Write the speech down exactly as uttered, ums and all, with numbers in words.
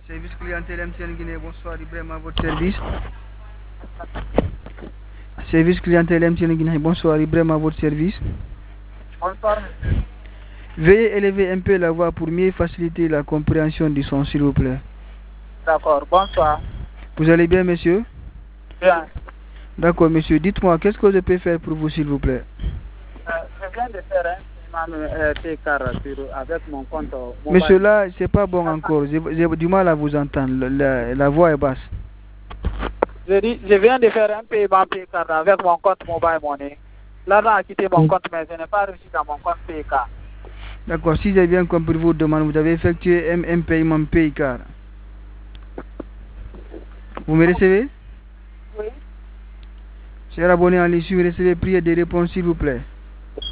Service clientèle M T N Guinée, bonsoir, Ibrahim à votre service. Service clientèle M T N Guinée, bonsoir, Ibrahim à votre service. Bonsoir, monsieur. Veuillez élever un peu la voix pour mieux faciliter la compréhension du son, s'il vous plaît. D'accord, bonsoir. Vous allez bien, monsieur? Bien. D'accord, monsieur. Dites-moi, qu'est-ce que je peux faire pour vous, s'il vous plaît? Euh, je viens de faire un paiement euh, T car avec mon compte mobile. Monsieur, là, c'est pas bon encore. J'ai j'ai du mal à vous entendre. La, la voix est basse. Je dis, je viens de faire un paiement P car avec mon compte mobile money. L'argent a quitté mon compte, mais je n'ai pas réussi dans mon compte P car. D'accord, si j'ai bien compris vos demandes, vous avez effectué un, un paiement Paycar. Vous me recevez? Oui. Cher abonné en ligne, si vous recevez, priez des réponses, s'il vous plaît.